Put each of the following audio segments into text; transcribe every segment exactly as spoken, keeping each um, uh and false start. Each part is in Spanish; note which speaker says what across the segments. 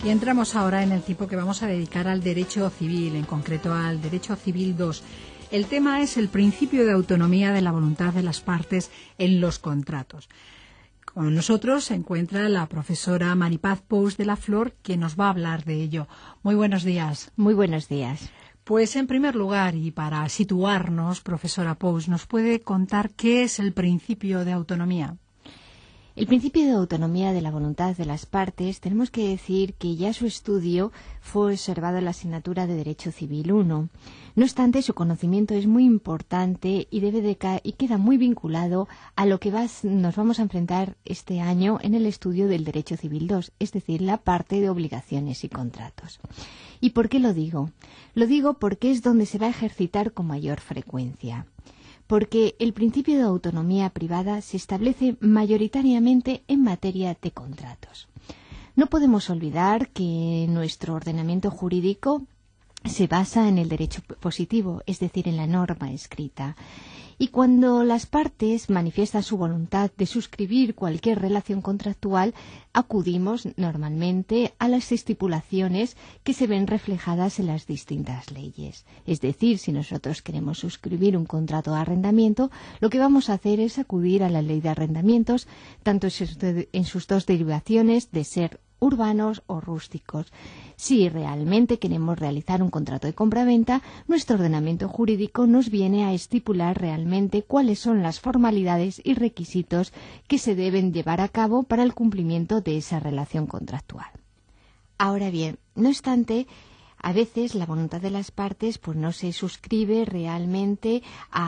Speaker 1: Y entramos ahora en el tiempo que vamos a dedicar al derecho civil, en concreto al derecho civil dos. El tema es el principio de autonomía de la voluntad de las partes en los contratos. Con nosotros se encuentra la profesora Maripaz Pous de la Flor, que nos va a hablar de ello. Muy buenos días.
Speaker 2: Muy buenos días.
Speaker 1: Pues en primer lugar, y para situarnos, profesora Pous, ¿nos puede contar qué es el principio de autonomía?
Speaker 2: El principio de autonomía de la voluntad de las partes, tenemos que decir que ya su estudio fue observado en la asignatura de Derecho Civil uno. No obstante, su conocimiento es muy importante y debe de ca- y queda muy vinculado a lo que vas, nos vamos a enfrentar este año en el estudio del Derecho Civil dos, es decir, la parte de obligaciones y contratos. ¿Y por qué lo digo? Lo digo porque es donde se va a ejercitar con mayor frecuencia. Porque el principio de autonomía privada se establece mayoritariamente en materia de contratos. No podemos olvidar que nuestro ordenamiento jurídico se basa en el derecho positivo, es decir, en la norma escrita. Y cuando las partes manifiestan su voluntad de suscribir cualquier relación contractual, acudimos normalmente a las estipulaciones que se ven reflejadas en las distintas leyes. Es decir, si nosotros queremos suscribir un contrato de arrendamiento, lo que vamos a hacer es acudir a la ley de arrendamientos, tanto en sus dos derivaciones de ser urbanos o rústicos. Si realmente queremos realizar un contrato de compraventa, nuestro ordenamiento jurídico nos viene a estipular realmente cuáles son las formalidades y requisitos que se deben llevar a cabo para el cumplimiento de esa relación contractual. Ahora bien, no obstante, a veces la voluntad de las partes pues no se suscribe realmente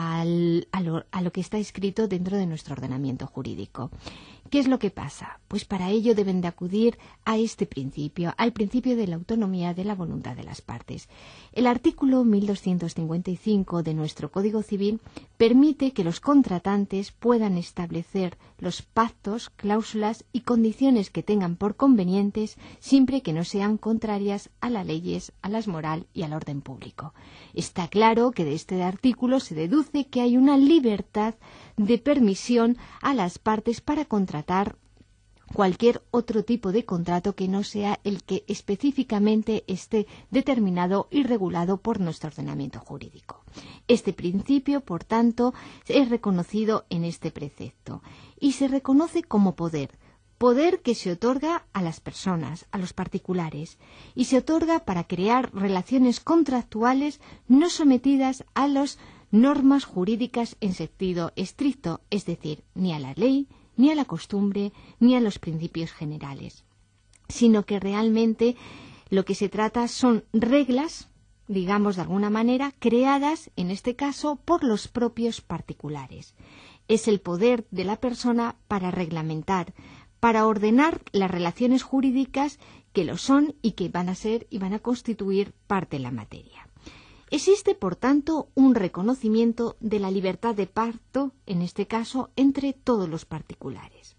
Speaker 2: al, a, lo, a lo que está escrito dentro de nuestro ordenamiento jurídico. ¿Qué es lo que pasa? Pues para ello deben de acudir a este principio, al principio de la autonomía de la voluntad de las partes. El artículo mil doscientos cincuenta y cinco de nuestro Código Civil permite que los contratantes puedan establecer los pactos, cláusulas y condiciones que tengan por convenientes siempre que no sean contrarias a las leyes, a las moral y al orden público. Está claro que de este artículo se deduce que hay una libertad de permisión a las partes para contratar cualquier otro tipo de contrato que no sea el que específicamente esté determinado y regulado por nuestro ordenamiento jurídico. Este principio, por tanto, es reconocido en este precepto y se reconoce como poder. Poder que se otorga a las personas, a los particulares, y se otorga para crear relaciones contractuales no sometidas a las normas jurídicas en sentido estricto, es decir, ni a la ley, ni a la costumbre, ni a los principios generales, sino que realmente lo que se trata son reglas, digamos de alguna manera, creadas, en este caso, por los propios particulares. Es el poder de la persona para reglamentar, para ordenar las relaciones jurídicas que lo son y que van a ser y van a constituir parte de la materia. Existe, por tanto, un reconocimiento de la libertad de pacto, en este caso, entre todos los particulares.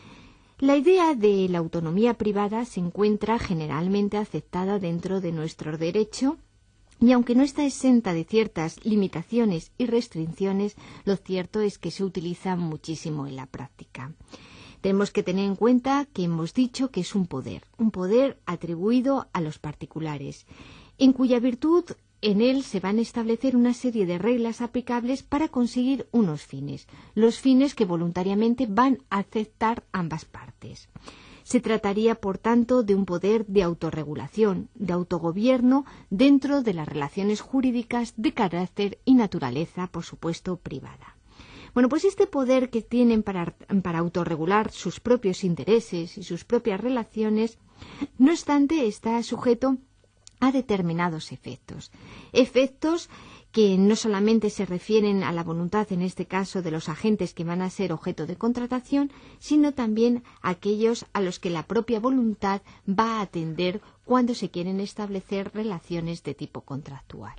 Speaker 2: La idea de la autonomía privada se encuentra generalmente aceptada dentro de nuestro derecho y aunque no está exenta de ciertas limitaciones y restricciones, lo cierto es que se utiliza muchísimo en la práctica. Tenemos que tener en cuenta que hemos dicho que es un poder, un poder atribuido a los particulares, en cuya virtud en él se van a establecer una serie de reglas aplicables para conseguir unos fines, los fines que voluntariamente van a aceptar ambas partes. Se trataría, por tanto, de un poder de autorregulación, de autogobierno dentro de las relaciones jurídicas de carácter y naturaleza, por supuesto, privada. Bueno, pues este poder que tienen para, para autorregular sus propios intereses y sus propias relaciones, no obstante, está sujeto a determinados efectos. Efectos que no solamente se refieren a la voluntad, en este caso, de los agentes que van a ser objeto de contratación, sino también a aquellos a los que la propia voluntad va a atender cuando se quieren establecer relaciones de tipo contractual.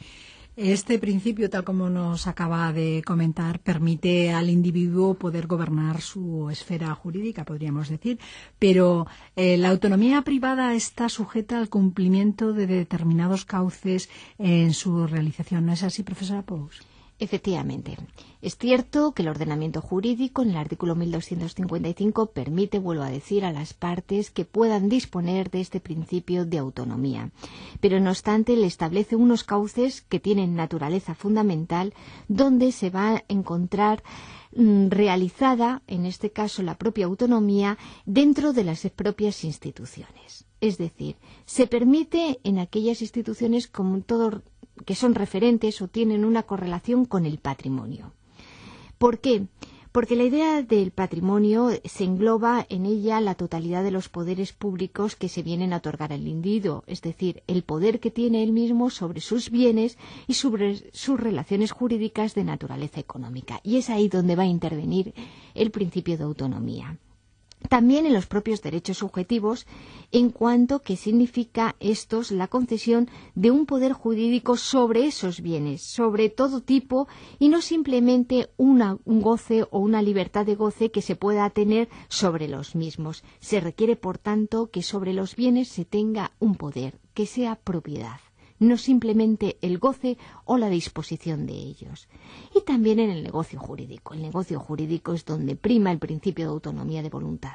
Speaker 1: Este principio, tal como nos acaba de comentar, permite al individuo poder gobernar su esfera jurídica, podríamos decir, pero eh, la autonomía privada está sujeta al cumplimiento de determinados cauces en su realización. ¿No es así, profesora Pous?
Speaker 2: Efectivamente. Es cierto que el ordenamiento jurídico en el artículo mil doscientos cincuenta y cinco permite, vuelvo a decir, a las partes que puedan disponer de este principio de autonomía. Pero no obstante, le establece unos cauces que tienen naturaleza fundamental donde se va a encontrar mmm, realizada, en este caso, la propia autonomía dentro de las propias instituciones. Es decir, se permite en aquellas instituciones como todo que son referentes o tienen una correlación con el patrimonio. ¿Por qué? Porque la idea del patrimonio se engloba en ella la totalidad de los poderes públicos que se vienen a otorgar al individuo, es decir, el poder que tiene él mismo sobre sus bienes y sobre sus relaciones jurídicas de naturaleza económica. Y es ahí donde va a intervenir el principio de autonomía. También en los propios derechos subjetivos, en cuanto que significa estos la concesión de un poder jurídico sobre esos bienes, sobre todo tipo, y no simplemente una, un goce o una libertad de goce que se pueda tener sobre los mismos. Se requiere, por tanto, que sobre los bienes se tenga un poder, que sea propiedad, no simplemente el goce o la disposición de ellos. Y también en el negocio jurídico. El negocio jurídico es donde prima el principio de autonomía de voluntad.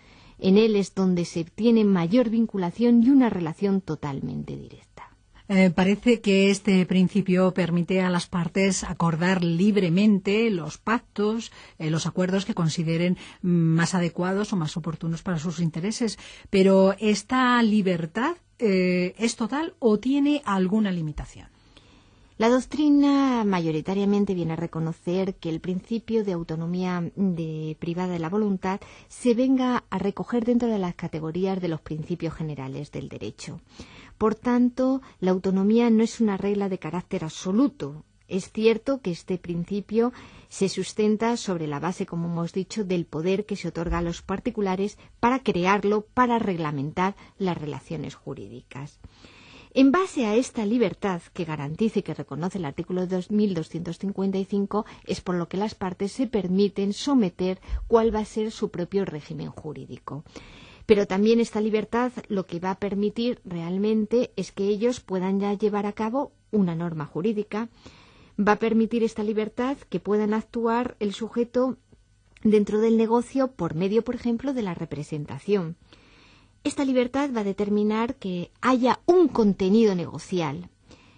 Speaker 2: En él es donde se tiene mayor vinculación y una relación totalmente directa.
Speaker 1: Eh, parece que este principio permite a las partes acordar libremente los pactos, eh, los acuerdos que consideren más adecuados o más oportunos para sus intereses. Pero ¿esta libertad eh, es total o tiene alguna limitación?
Speaker 2: La doctrina mayoritariamente viene a reconocer que el principio de autonomía de privada de la voluntad se venga a recoger dentro de las categorías de los principios generales del derecho. Por tanto, la autonomía no es una regla de carácter absoluto. Es cierto que este principio se sustenta sobre la base, como hemos dicho, del poder que se otorga a los particulares para crearlo, para reglamentar las relaciones jurídicas. En base a esta libertad que garantiza y que reconoce el artículo mil doscientos cincuenta y cinco, es por lo que las partes se permiten someter cuál va a ser su propio régimen jurídico. Pero también esta libertad lo que va a permitir realmente es que ellos puedan ya llevar a cabo una norma jurídica. Va a permitir esta libertad que puedan actuar el sujeto dentro del negocio por medio, por ejemplo, de la representación. Esta libertad va a determinar que haya un contenido negocial,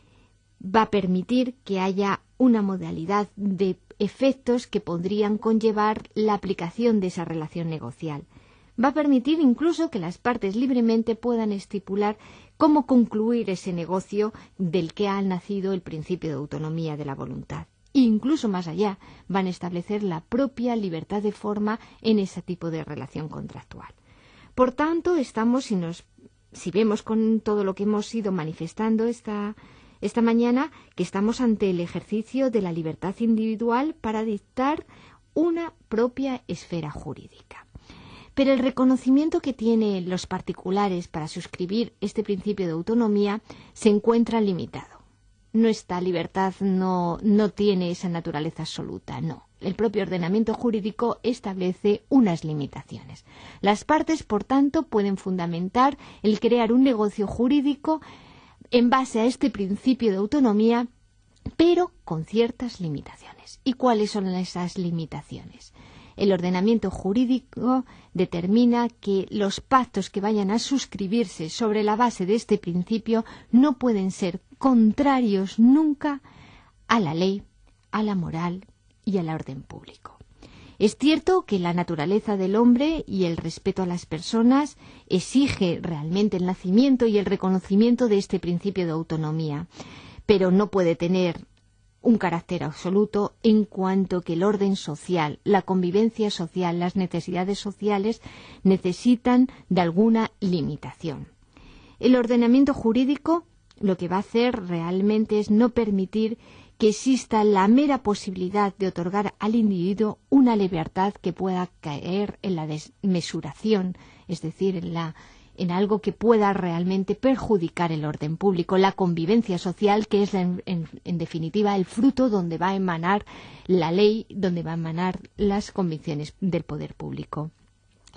Speaker 2: va a permitir que haya una modalidad de efectos que podrían conllevar la aplicación de esa relación negocial. Va a permitir incluso que las partes libremente puedan estipular cómo concluir ese negocio del que ha nacido el principio de autonomía de la voluntad. E incluso más allá, van a establecer la propia libertad de forma en ese tipo de relación contractual. Por tanto, estamos, si, nos, si vemos con todo lo que hemos ido manifestando esta, esta mañana, que estamos ante el ejercicio de la libertad individual para dictar una propia esfera jurídica. Pero el reconocimiento que tienen los particulares para suscribir este principio de autonomía se encuentra limitado. Nuestra libertad no, no tiene esa naturaleza absoluta, no. El propio ordenamiento jurídico establece unas limitaciones. Las partes, por tanto, pueden fundamentar el crear un negocio jurídico en base a este principio de autonomía, pero con ciertas limitaciones. ¿Y cuáles son esas limitaciones? El ordenamiento jurídico determina que los pactos que vayan a suscribirse sobre la base de este principio no pueden ser contrarios nunca a la ley, a la moral y al orden público. Es cierto que la naturaleza del hombre y el respeto a las personas exige realmente el nacimiento y el reconocimiento de este principio de autonomía, pero no puede tener un carácter absoluto en cuanto que el orden social, la convivencia social, las necesidades sociales necesitan de alguna limitación. El ordenamiento jurídico lo que va a hacer realmente es no permitir que exista la mera posibilidad de otorgar al individuo una libertad que pueda caer en la desmesuración, es decir, en, la, en algo que pueda realmente perjudicar el orden público, la convivencia social, que es en, en, en definitiva el fruto donde va a emanar la ley, donde va a emanar las convicciones del poder público.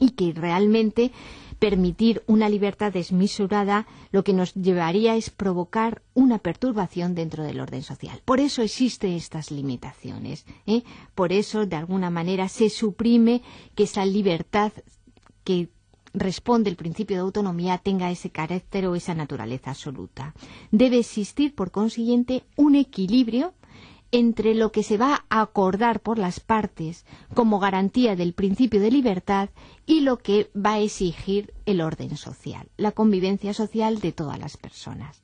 Speaker 2: y que realmente permitir una libertad desmesurada lo que nos llevaría es provocar una perturbación dentro del orden social. Por eso existen estas limitaciones, ¿eh? Por eso, de alguna manera, se suprime que esa libertad que responde el principio de autonomía tenga ese carácter o esa naturaleza absoluta. Debe existir, por consiguiente, un equilibrio entre lo que se va a acordar por las partes como garantía del principio de libertad y lo que va a exigir el orden social, la convivencia social de todas las personas.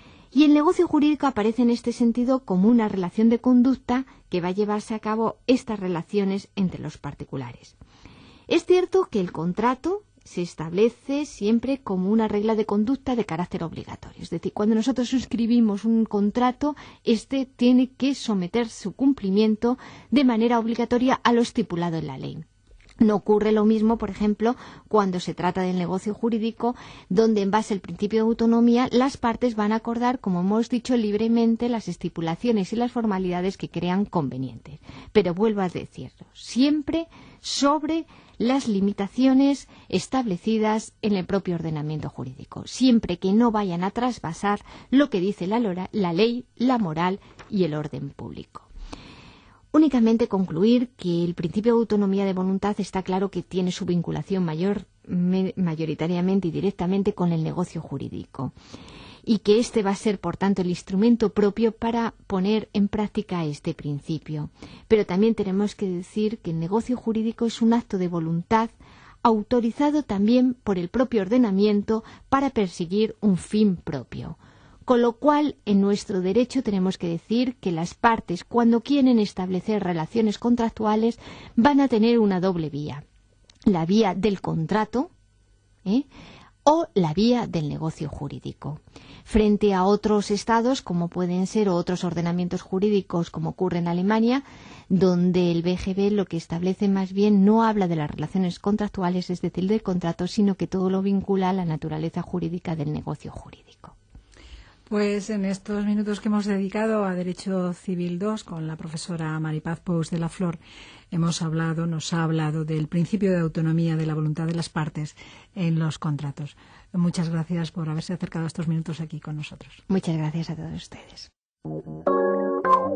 Speaker 2: Y el negocio jurídico aparece en este sentido como una relación de conducta que va a llevarse a cabo estas relaciones entre los particulares. Es cierto que el contrato se establece siempre como una regla de conducta de carácter obligatorio. Es decir, cuando nosotros suscribimos un contrato, este tiene que someter su cumplimiento de manera obligatoria a lo estipulado en la ley. No ocurre lo mismo, por ejemplo, cuando se trata del negocio jurídico, donde en base al principio de autonomía las partes van a acordar, como hemos dicho, libremente las estipulaciones y las formalidades que crean convenientes. Pero vuelvo a decirlo, siempre sobre las limitaciones establecidas en el propio ordenamiento jurídico, siempre que no vayan a trasvasar lo que dice la, la ley, la moral y el orden público. Únicamente concluir que el principio de autonomía de voluntad está claro que tiene su vinculación mayor, me, mayoritariamente y directamente con el negocio jurídico y que este va a ser, por tanto, el instrumento propio para poner en práctica este principio. Pero también tenemos que decir que el negocio jurídico es un acto de voluntad autorizado también por el propio ordenamiento para perseguir un fin propio. Con lo cual, en nuestro derecho tenemos que decir que las partes, cuando quieren establecer relaciones contractuales, van a tener una doble vía. La vía del contrato, ¿eh? o la vía del negocio jurídico. Frente a otros estados, como pueden ser otros ordenamientos jurídicos, como ocurre en Alemania, donde el B G B lo que establece más bien no habla de las relaciones contractuales, es decir, del contrato, sino que todo lo vincula a la naturaleza jurídica del negocio jurídico.
Speaker 1: Pues en estos minutos que hemos dedicado a Derecho Civil dos con la profesora Maripaz Pous de la Flor, hemos hablado, nos ha hablado del principio de autonomía de la voluntad de las partes en los contratos. Muchas gracias por haberse acercado a estos minutos aquí con nosotros.
Speaker 2: Muchas gracias a todos ustedes.